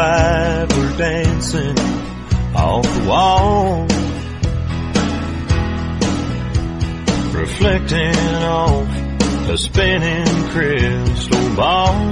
light were dancing off the wall, reflecting off a spinning crystal ball.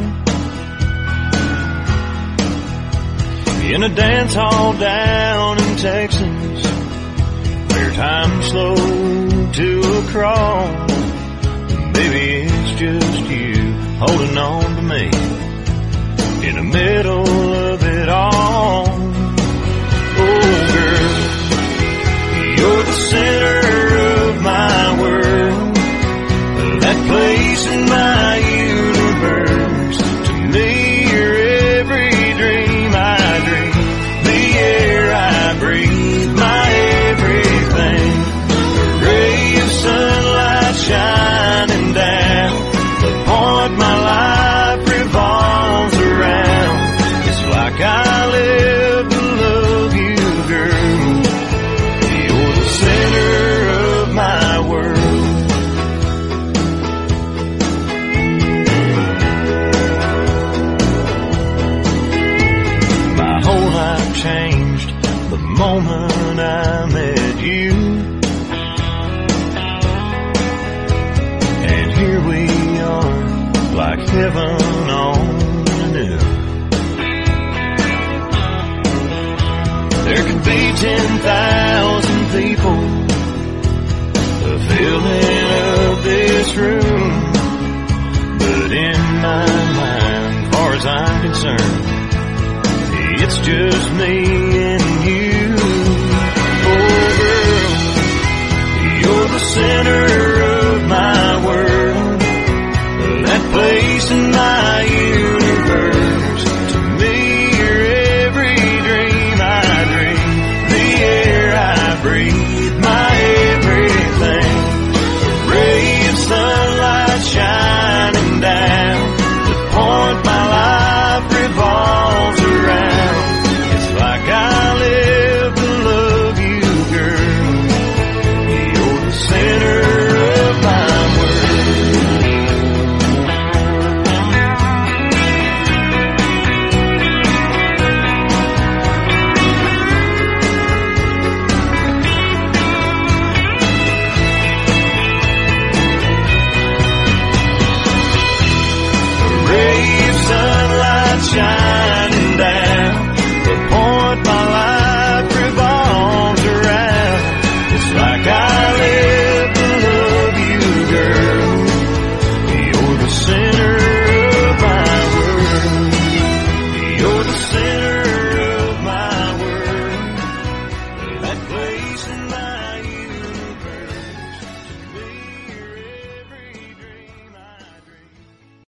In a dance hall down in Texas, where time slowed to a crawl, baby, it's just you holding on to me in the middle of it all. Oh girl, you're the center of my world, that place in my universe. To me, you're every dream I dream, the air I breathe, my everything. A ray of sunlight shining down, the point my life revolves around. It's like I live to love you, girl. You're the center of my world. My whole life changed the moment I met you, and here we are, like heaven on earth. There could be 10,000 people filling up this room, but in my mind, as far as I'm concerned, it's just me and you. Oh girl, you're the center